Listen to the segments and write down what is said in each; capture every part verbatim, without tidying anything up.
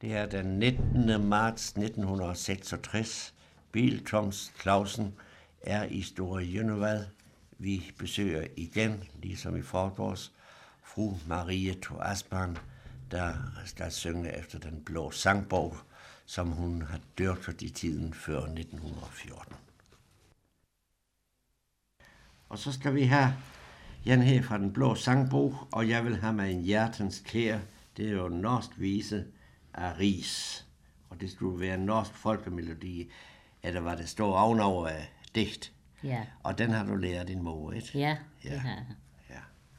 Det er den nittende marts nitten seksogtres. Bill Toms Clausen er i Store Jønnevad. Vi besøger igen, ligesom i forgårs, fru Marie Thor Asbjørn, der, der synger efter den blå sangbog, som hun har dyrket i tiden før nitten fjorten. Og så skal vi have Jan her fra den blå sangbog, og jeg vil have med en hjertens kær. Det er jo en norsk vise af Ris, og det skulle være en norsk folkemelodi, eller hvad det står ovenover af digt. Ja. Og den har du lært din mor, ikke? Ja, det Ja. har jeg. Ja.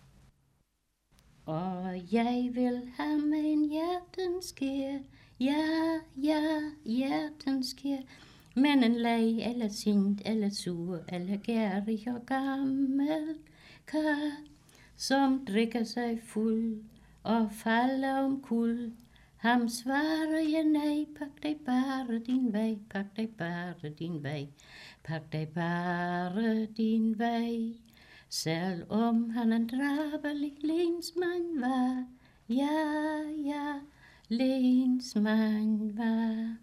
Og jeg vil have med en hjertens kær, ja, ja, hjertens kær. Men en leg, eller sint, eller sur, eller gærig og gammel kar, som drikker sig fuld og falder om kul. Ham svarer jeg nej, pak dig bare din vej, pak dig bare din vej, pak dig bare din vej. Selvom han en drabelig lensmand var, ja, ja, lensmand var.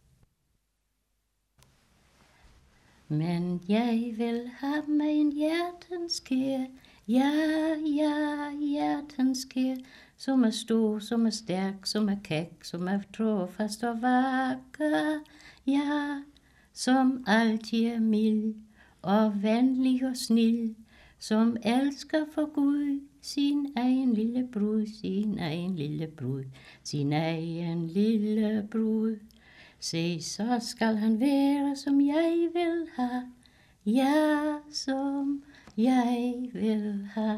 Men jeg vil have med en hjertens kær, ja, ja, hjertens kær, som er stor, som er stærk, som er kæk, som er trofast og vakker, ja, som altid er mild og venlig og snild, som elsker for Gud, sin egen lille brud, sin egen lille brud, sin egen lille brud. Se, så skal han være, som jeg vil have, ja, som jeg vil have.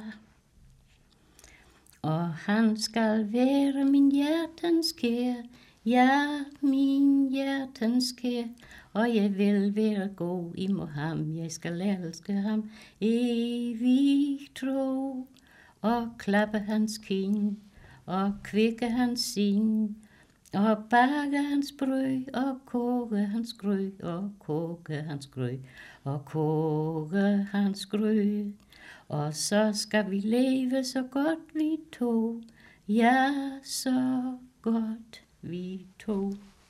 Og han skal være min hjertens kær, ja, min hjertens kær. Og jeg vil være god imod ham, jeg skal elske ham evigt tro. Og klappe hans kind, og kvikke hans sind, og bage hans brød, og koge hans grød, og koge hans grød, og koge hans grød. Og så skal vi leve så godt vi to, ja, så godt vi to.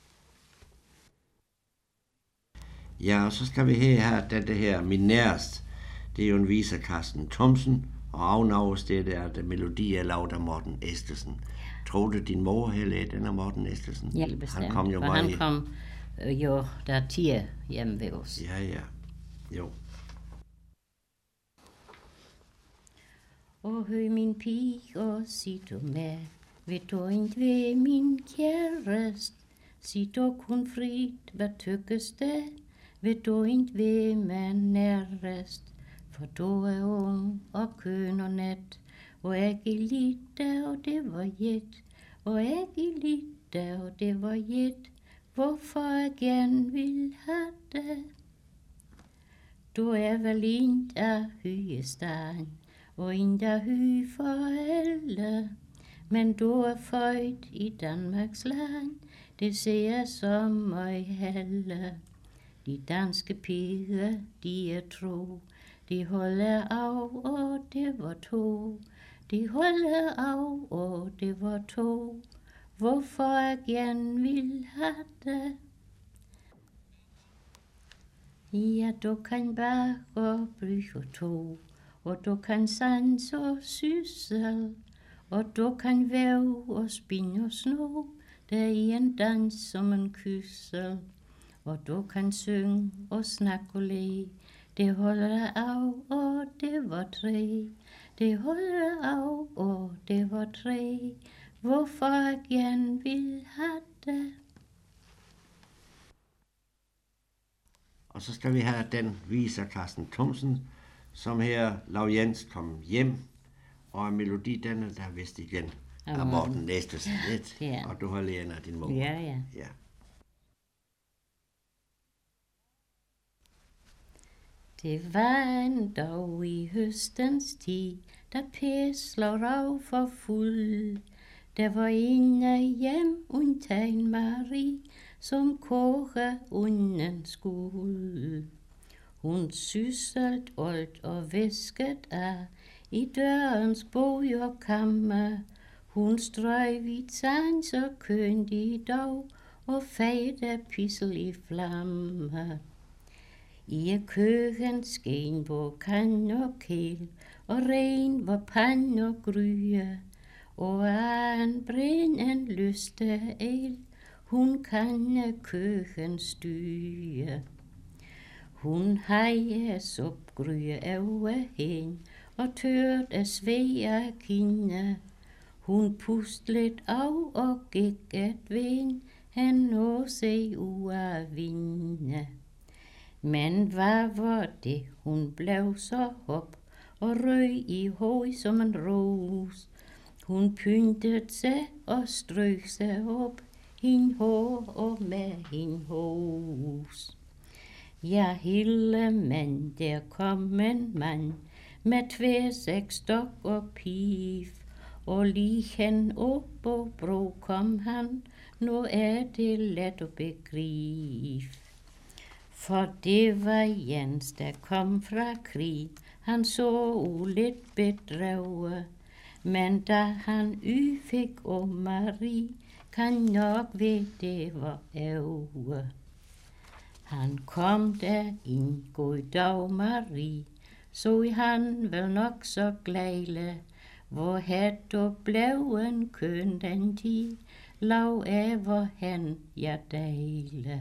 Ja, og så skal vi her have den det her Min Nærest. Det er jo en vise af Carsten Thomsen, og afnavs det er det melodi af lavet af Morten Estesen. Tror du, din mor havde lært den af Morten Estesen? Ja, bestemt. Han kom jo For meget... han kom øh, jo der tider hjemme ved os. Ja, ja. Jo. Og høj min pige, og sig du med, ved du ikke ved min kærest, sig du kun frit, hvad tykkes det, ved du ikke ved man nærest, for du er ung og køn og net, og ikke lite, og det var jet, og ikke lite, og det var jet, hvorfor jeg gerne vil have det. Du er vel en af hygestan, og en der hy for alle, men du er født i Danmarks land, det ser jeg som mig helle. De danske piger, de er tro, de holder af, og det var to. De holder af, og det var to. Hvorfor jeg gerne vil have det. Ja, du kan bare og bryge to, og du kan sans og syssel, og du kan væve og spinde og sno, der er en dans som en kyssel. Og du kan synge og snakke og le, det holder af, og det var tre. Det holder af, og det var tre. Hvorfor jeg gerne vil have det. Og så skal vi have den vise af Carsten Thomsen, som her Lav Jens kom hjem, og en melodi, den er der vist igen af Morten Estesen lidt, Ja. og du har lært af din mor. Ja, ja. Ja. Det var en dag i høstens tid, da Per slår af for fuld. Der var ingen hjem undtagen Marie, som koge unden skulle. Hun sysselt alt og væsket af i dørens bog og kammer. Hun strøg vidt sang så kønt i dag, og fejede pissel i flamme. I køkken sken hvor kan og kæl, og ren hvor pan og gryge, og an brænden lyste el, hun kan køkken styre. Hun hejer sopgryge over hen, og tørt af svea kinde. Hun pust lidt af og gik et vind, han nå sig ud af vinde. Men hvad var det, hun blev så hop, og røg i høj som en ros. Hun pyntede sig og strøg sig op, hin hår og med hin hos. Ja, hele mand, der kom en mand, med tværsæk, stok og pif, og lige hen op og bro kom han, nu er det let at begribe. For det var Jens, der kom fra krig, han så lidt bedrevet, men da han y fik om Marie, kan nok ved det var æve. Han kom der ind, god dag Marie, så i han vel nok så glejle, hvor had du blev en køn den tid, lav af hvor han jeg dejle.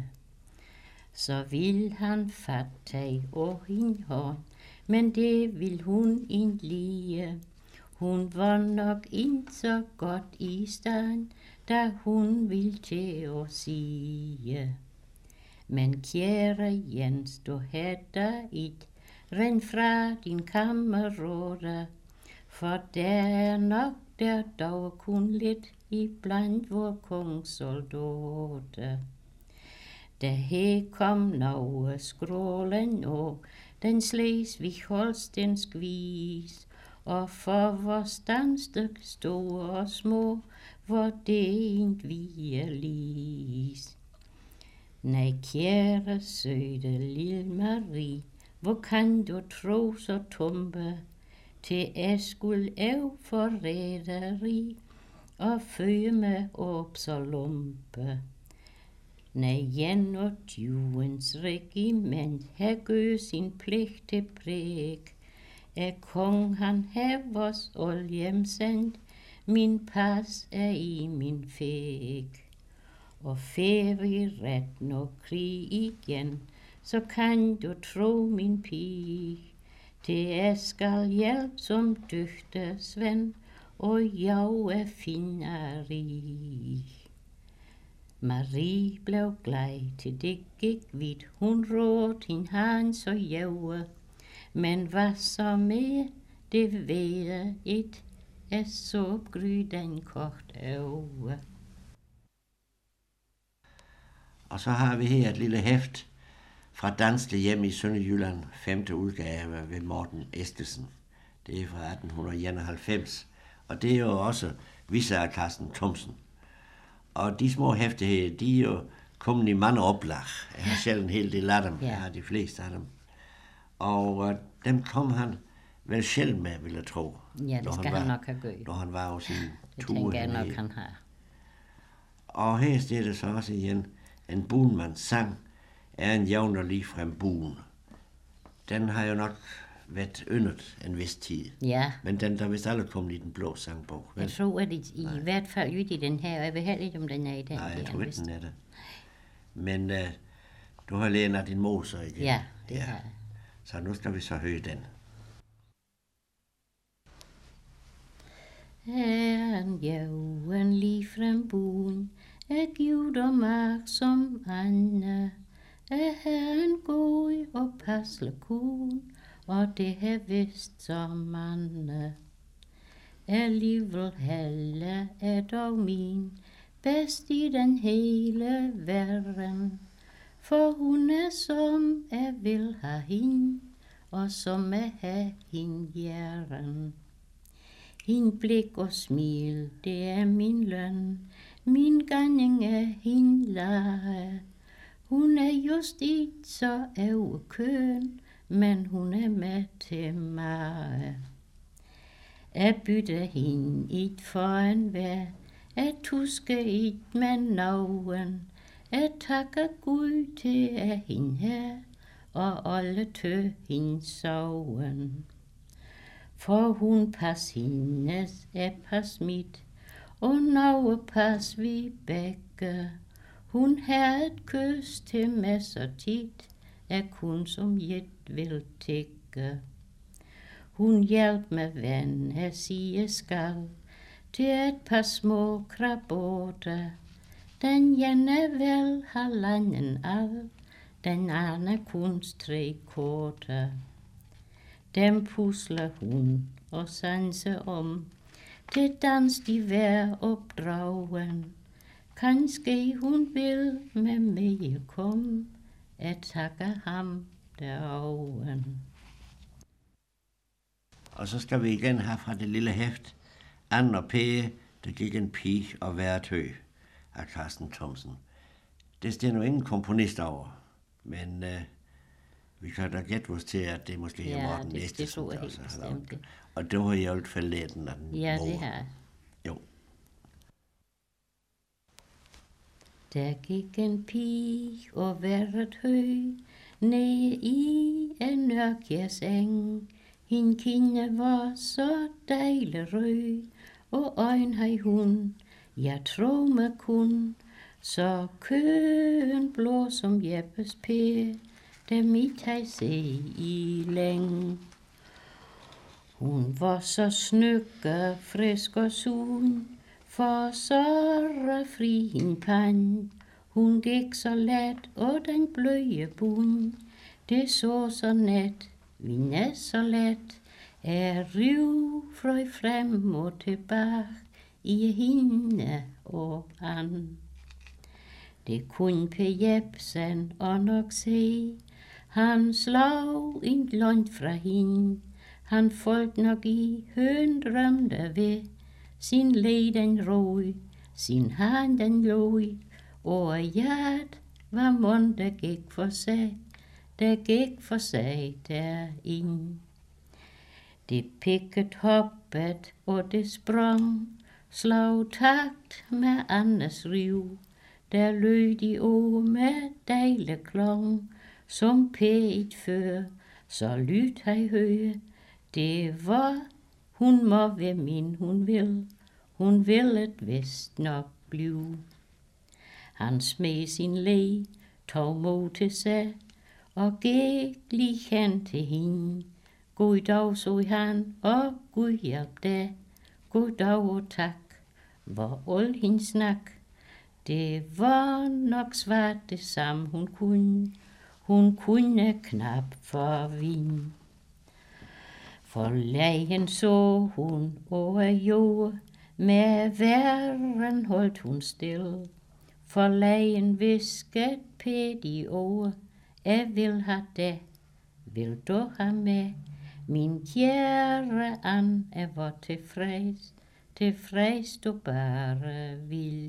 Så vil han fatte og hin hånd, men det vil hun ikke lide. Hun var nok ikke så godt i stand, da hun vil til at sige. Men kære Jens, du hætter it, ren fra din kammerater, for der er nok der dog kun lidt i blandt vor kongssoldater. Da her kom noget skrålen og den Slesvig-Holstensk vis, og for vores standstyk store og små, hvor det ikke vi er lis. Nej, kære søde lille Marie, hvor kan du tro så tumpe, til jeg skulle æv forræderi, og føje mig op så lumpe. Nej, Jan og Djuvens regiment, her gør sin pligt til præg. Er kong han har vores oljem sendt, min pas er i min fæg. Og fer vi ret når krig igen, så kan du tro min pige, til jeg skal hjælpe som dygtig Svend, og jeg er fineri. Marie blev glad til det gik vidt, hun råd hin hans og jæve, men hvad så med det ved et, er så gry den kort over. Og så har vi her et lille hæft fra Danske Hjem i Sønderjylland, femte udgave ved Morten Estesen. Det er fra atten enoghalvfems, og det er jo også visse af Carsten Thomsen. Og de små hæfte her, de er jo kommet i mange oplag. Jeg har selv en hel del af dem, jeg har de fleste af dem. Og uh, dem kom han vel selv med, vil jeg tro. Ja, det skal han, han nok have gjort. Når han var hos sin det tur. Det tænker jeg nok, han har. Og her står det så også igen, en bunmands sang er en jævn og ligefrem buen. Den har jo nok været yndet en vis tid. Ja. Men den der vist aldrig kommet i den blå sangbog. Jeg tror, at det i hvert fald ud i den her, og jeg vil heller ikke, om den er i den. Nej, jeg der, tror ikke, den er det. Men uh, du har lært af din moser igen. Ja, det ja. har jeg. Så nu skal vi så høre den. Er en jævn ligefrem buen, er givet og magt som Anna, er herren god og passle kun, og det har vidst som mande. Alligevel Helle er dog min, bedst i den hele verden, for hun er som jeg vil have hende, og som jeg har hende hjerten. Hin blik og smil, det er min løn, min gerning er hende lage. Hun er just ikke så overkøn, men hun er med til mig. Jeg bytter hende et for en vær. Jeg tusker et med nauen. Jeg takker Gud til at hende her, og alle tør hende soven. For hun pas hendes, jeg pas mit, og nå pas vi begge. Hun har et kys til mig så tit, jeg kun som jet vil tække. Hun hjælp med vand, jeg siger skal, til et par små kraboter. Den ene vel halvanden al, den anden kun tre korter. Dem pusler hun og sanser om, til dans de hver opdragen. Kanske hun vil med mig komme, jeg takker ham deroven. Og så skal vi igen have fra det lille hæft, Anne og Pæge, der gik en pige og værtø af Carsten Thomsen. Det står nu ingen komponist over, men øh, vi kan da gætte os til, at det måske er ja, Morten det, Estesen, det der helt også har lavet bestemt. det. Og det var i hvert fald læten af den Ja, mor. det har. Jo. Der gik en pige og været høj, ned i en ørkjærs eng. Hin kinde var så dejlig rød, og øjn havde hun, jeg tror mig kun. Så køen blå som Jeppes pære, der mit havde se i længe. Hun var så snykke, frisk og sun, for så fri hin pan. Hun gik så let, og den bløje bund, det så så net, vi næs så let, er riv frøj frem og tilbage, i hende og an. Det kunne Per Jepsen og nok se, han slag en langt fra hende, han folk nok i høn drømte ved, sin leden røg, sin hand den løg, og hjert var mund, der gik for sig, der gik for sig derind. Det pikket hoppet, og det sprang, slag takt med Annes riv, der lød de år med dejlig klang, som pæt før, så lyt han høje. Det var, hun må være min, hun vil, hun vil et vist nok blive. Han smed sin le, tog mod til sig, og gik lige hen til hende. God dag, så han, og Gud hjælp dig. God dag og tak, var al hendes snak. Det var nok svært det samme hun kunne, hun kunne knap forvinde. For lægen så hun over jord, med væren holdt hun stille. For lægen visket pæt i år, jeg vil have det, vil du have med? Min kære Anne, jeg var tilfreds, tilfreds du bare vil.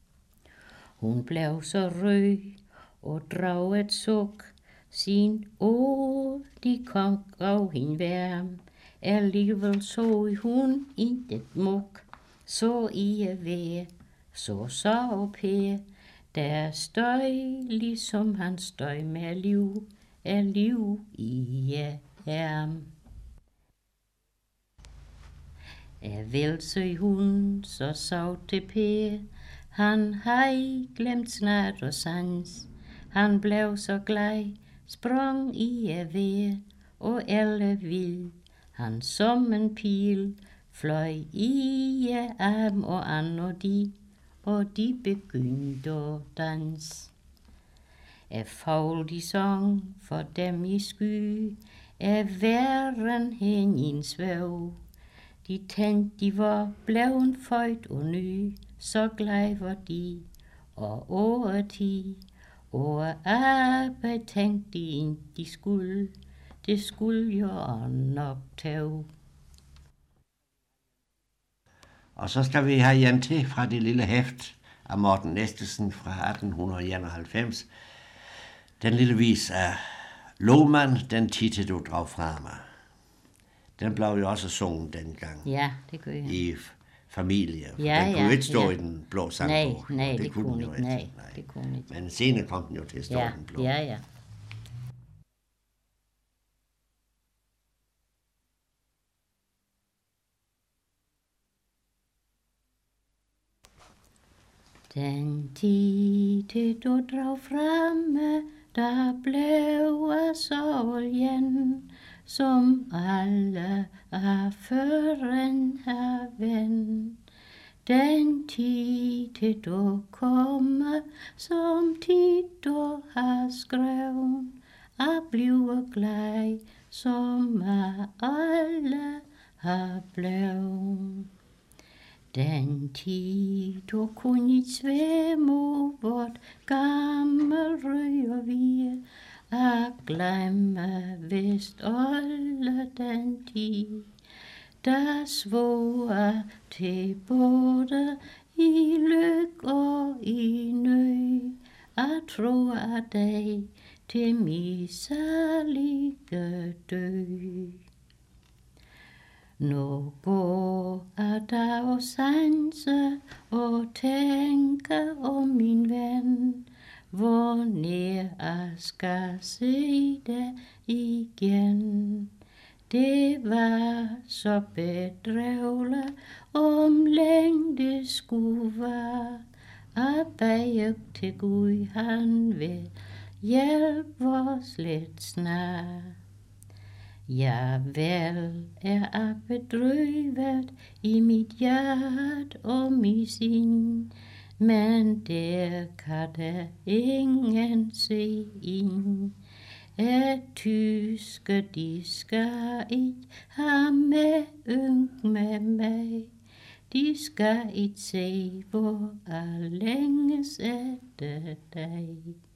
Hun blev så rød og drog et suk, sin år, de kom gav hende varm. Alligevel så hun intet muk, så i vejr, så så Per, der støj, ligesom han støj med liv, er liv i ham. Jeg vil søge hun, så så til Per, han havde glemt snart og sans. Han blev så glad, sprang i vejr, og alle vil. Han som en pil fløj i arm og an og de, og de begyndte at dans. Jeg fagl de sang for dem i sky, af væren hen i en svæv. De tændte, de var bleven føjt og ny, så glad var de, og over ti, og arbejde tænkte de ind, de skulle, det skulle jo nok tage. Og så skal vi have Jan til fra det lille hæft af Morten Estesen fra atten enoghalvfems. Den lille vis af Lohmann, den titel du drag fra mig. Den blev jo også sunget dengang. Ja, det gør jeg. I familie. For Ja, den kunne ja, jo ikke stå ja. i den blå sangbog. Nej, nej, det, det kunne kunne den jo ikke. ikke. Nej, det kunne ikke. Men senere kom den jo til at stå Ja, i den blå. ja, ja. Den tid du drog fremme, der blev af sorgen, som alle er føren har ven. Den tid du komme, som tid du har skrevet, er bliver glad, som er alle har blevet. Den tid du kunne svæmme vort gammel røg og vie, er glemme vist alle den tid, der svor til både i lyk og i nød, at tro af dig til miserlige død. Nu går jeg der og sanse og tænker om min ven, hvor nær jeg skal se dig igen. Det var så bedrøvlet, om længe skulle være, at bage til Gud han vil hjælpe os lidt snart. Ja, vel er jeg bedrøvet i mit hjerte og mit sind, men der kan der ingen se ind. Et tyske, de skal ikke have med ynk med mig. De skal ikke se, hvor jeg længes efter dig.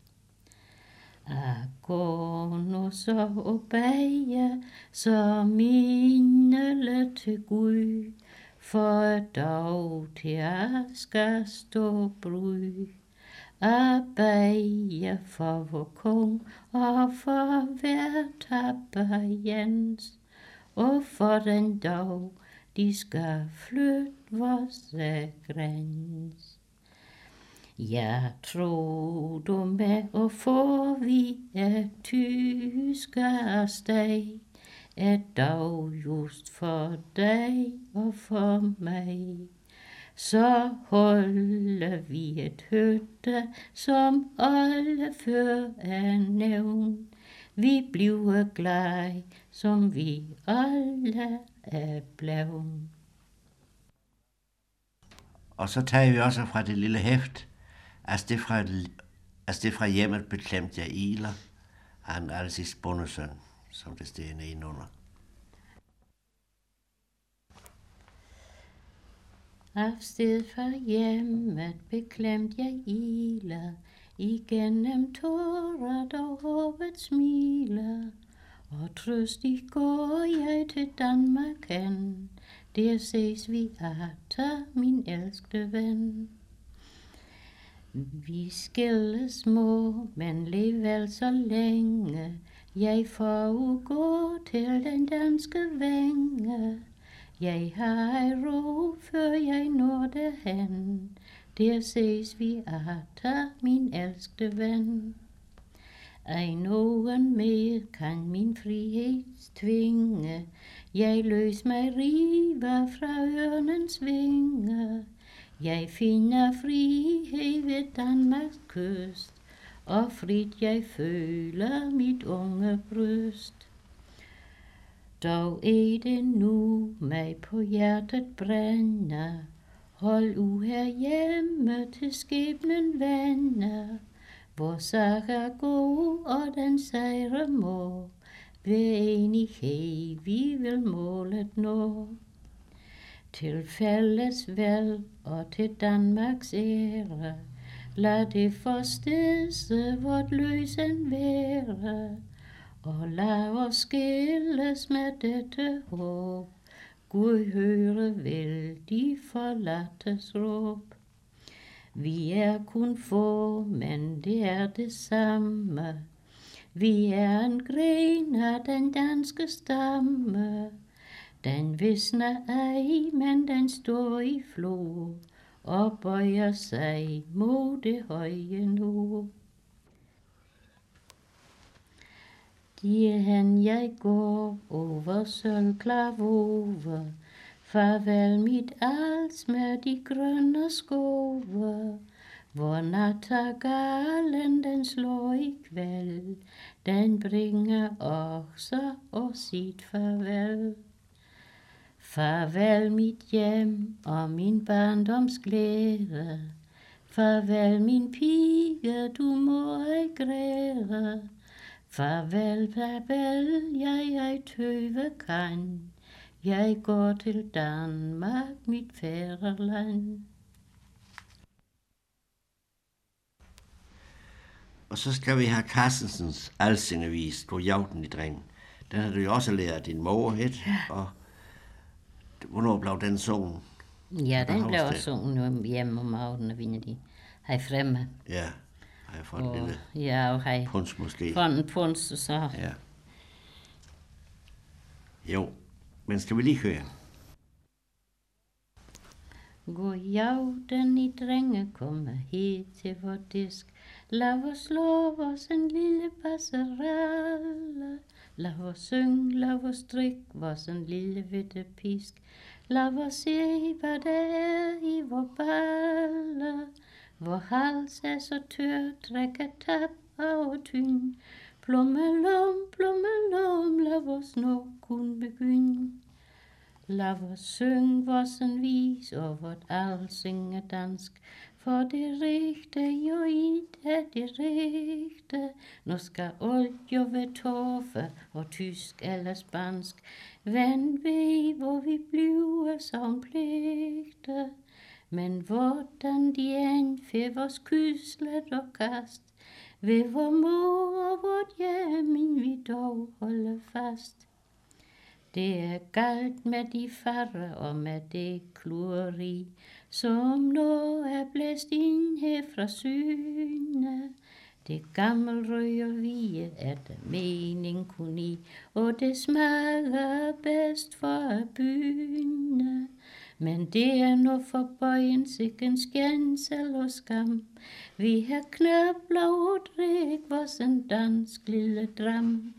Jeg går nu så og bæger, så mine til Gud, for dog til jeg skal stå brud. Jeg bæger for vor kong og for hver tapper Jens, og for den dag de skal flytte vores græns. Jeg tror du med og får vi et tyske afsted, et dag just for dig og for mig. Så holder vi et hytte, som alle før er nævnt. Vi bliver glade, som vi alle er blevet. Og så tager vi også fra det lille hæft, altså det fra, altså det fra hjemmet beklemt jeg iler, han er sidst bondesøn, som det står nedenunder. Afsted fra hjemmet beklemt jeg iler, igennem tårer dog håbet smiler, og trøstig går jeg til Danmark hen, der ses vi atter, min elskede ven. Vi skilles små, men level så længe, jeg forgår til den danske vænge. Jeg har ro, før jeg når derhen, der ses vi atter, min elskede ven. Ej nogen mere kan min frihed tvinge, jeg løs mig river fra ørnens vinge. Jeg finder frihed ved Danmarks kyst, og frit jeg føler mit unge bryst. Dog er det nu mig på hjertet brænder, hold u her hjemme til skæbnen vender. Vor sag er god, og den sejre må, ved enighed vi vil målet nå. Til fælles vel og til Danmarks ære, lad det forstedse vort løsen være, og lad os skilles med dette håb. Gud høre vil de forlattes råb. Vi er kun få, men det er det samme. Vi er en gren af den danske stamme. Den visner ej, men den står i flor, og bøjer sig mod det høje nord. Derhen jeg går over sølvklar vover, farvel mit alts med de grønne skove, hvor nattergalen den slår i kvæld, den bringer også og sit farvel. Farvel mit hjem og min barndoms glæde, farvel min pige, du må ej græde. Farvel, farvel, jeg, jeg tøve kan, jeg går til Danmark, mit fædreland. Og så skal vi have Carstensens Alsingevis, Du jagten i drengen. Den har du jo også lært af din mor, et, og hvornår blev den sunget? Ja, den blev også sunget hjemme om aftenen, når de har fremme. Ja, har jeg fået en lille ja, og har puns måske. Fået en puns, og så. Ja. Jo, men skal vi lige høre? Gå jagten i drenge, komme hit til vor disk. Lad os slå vores en lille passerelle. Lad os synge, lad os drikke vores en lille vitte pisk. Lad os se, hvad der er i vor balle. Vor hals er så tør, trækker tap og tyn. Plummelum, plummelum, lad os nå kun begynde. Lad os synge vores en vis, og vort alt synge dansk. For det rigte jo ikke er det rigte. Nu skal alt jo være toffe, og tysk eller spansk. Hvem ved, hvor vi bliver som pligte. Men hvordan de end får vores kyslet og kast, ved vor mor og vort hjem, vi dog holde fast. Det er galt med de farre og med det klureri, som nu er blæst ind her fra syne. Det gammel røg og vige er der mening kun i, og det smager bedst for at byne. Men det er nu for bøjen sikken skænsel og skam. Vi har knap lov at drikke vores en dansk lille dram.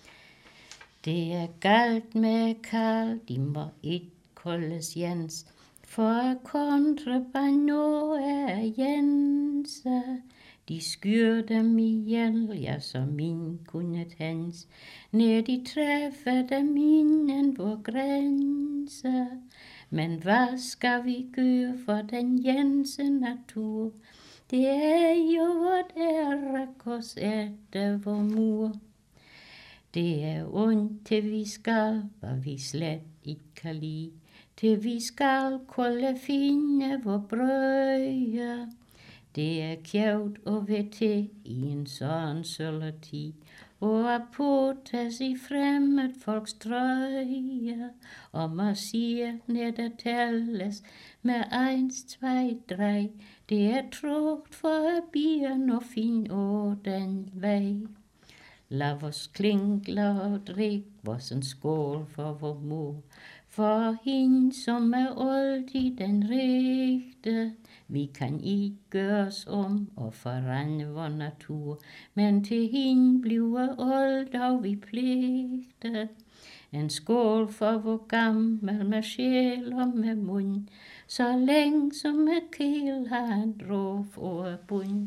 Det er galt med Karl, de må ikke koldes Jens, for kontrabando er Jense. De skyr dem ihjel, ja, så min kunne tænds, når de træffer dem inden vor grænse. Men hvad skal vi gøre for den Jense natur? Det er jo vort ære, kos efter vor mur. Det er ondt, til vi skal, hvad vi slet ikke kan lide. Til vi skal kolde finde vor brøje. Det er kjævt at være til i en sådan søllertid. Og at puttes i fremmed folks trøje. Og man siger, når der tælles med eins, zwei, drei. Det er trugt for at bierne og finde over den vej. Lad os klinkle og drikke vores en skål for vor mor. For hende, som er altid den rigte. Vi kan ikke gøres om og forandre vor natur. Men til hende bliver alt af vi pligte. En skål for vor gammel med sjæl og med mund. Så længe som et kæl har en drog over bund.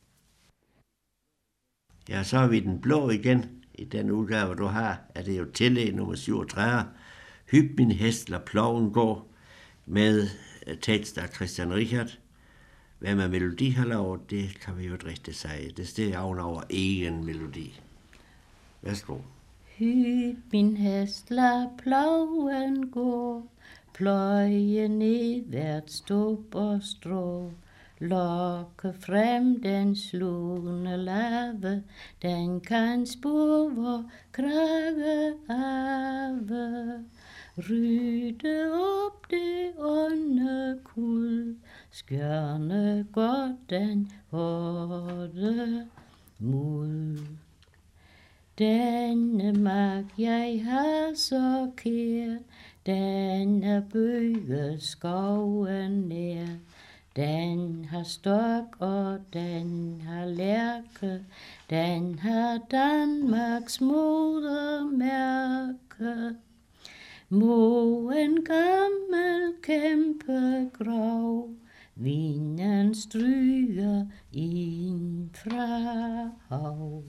Ja, så er vi den blå igen. I den udgave, du har, er det jo tillæg nummer syvogtredive. Hyp min hest, lad ploven gå, med tekst af Christian Richard. Hvad med melodi har lavet, det kan vi jo ikke rigtig sige. Det står ovenover egen melodi. Værsgo. Hyp min hest, lad ploven gå, pløje ned hvert stup og strå. Lokke frem den slugne lave, den kan spore vor krage ave. Rydde op det onde kuld, skjørne godt den hårde muld. Denne mag jeg har så kær, Den er bøget skoven nær, den har stok og den har lærke, den har Danmarks modermærke. Må en gammel kæmpegrav, vinden stryger ind fra hav.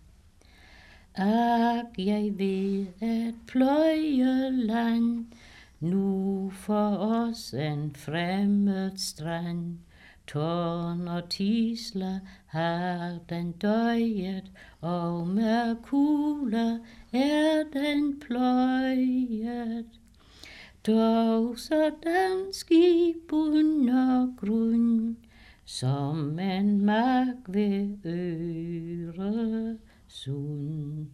Ak, jeg ved at pløje land, nu for os en fremmed strand. Tårn og tisler har den døjet, og med kugler er den pløjet. Dog så dansk i bund og grund, som en mark ved Øresund.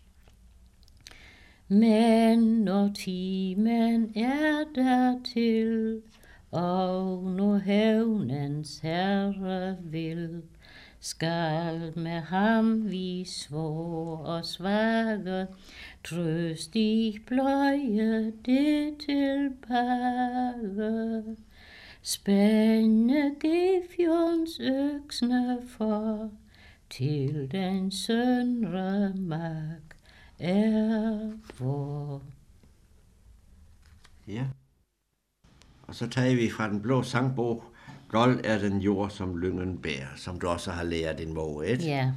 Men når timen er dertil, og når hævnens herre vil, skal med ham vi svor og svage, trøstig pløje det tilbage. Spænde Gefjons øksne for, til den søndre mark er vor. Ja. Og så tager vi fra den blå sangbog, Gold er den jord, som lyngen bærer, som du også har lært din mor, ikke? Ja.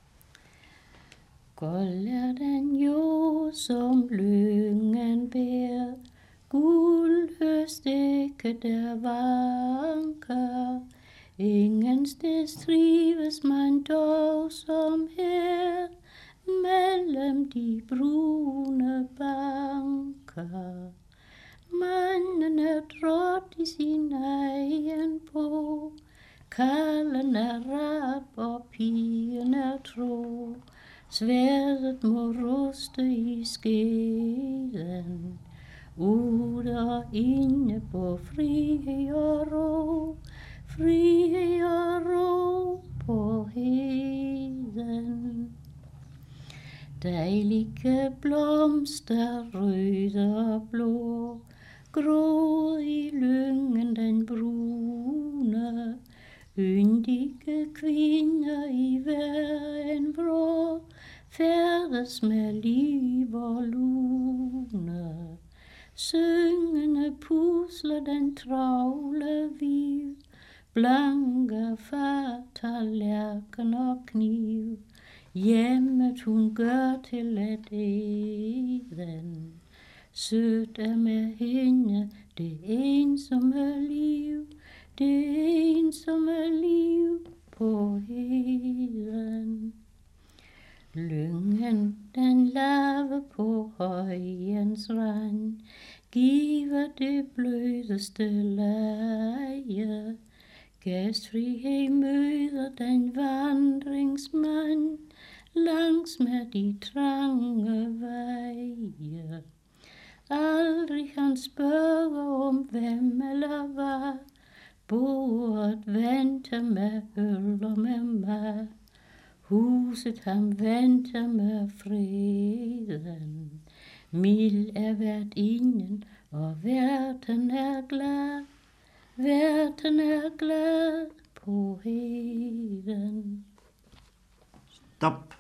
Gold er den jord, som lyngen bærer, guld høst ikke der vanker. Ingen sted trives man dog som her, mellem de brune banker. Manden er trådt i sin egen på, kalden er rap og pigen er tro. Sværdet må ruste i skeden, ude og inde på frihed og ro, frihed og ro på heden. Dejlige blomster, røde og blå, grå i lyngen den brune, yndige kvinder i hver en vrå, færdes med liv og lune. Syngende pusler den travle viv, blanke fatter, lærken og kniv. Hjemmet hun gør til et eden, sødt er med hende det ensomme liv, det ensomme liv på heden. Lyngen den lave på højens rand, giver det blødeste leje. Gæstfrihed møder den vandringsmand, langs med de trange veje. Aldrig han spørger om hvem eller hvad, bordet venter med øl og med mad. Huset ham venter med freden, mild er værtinden, og værten er glad. Værten er glad på heden. Stop.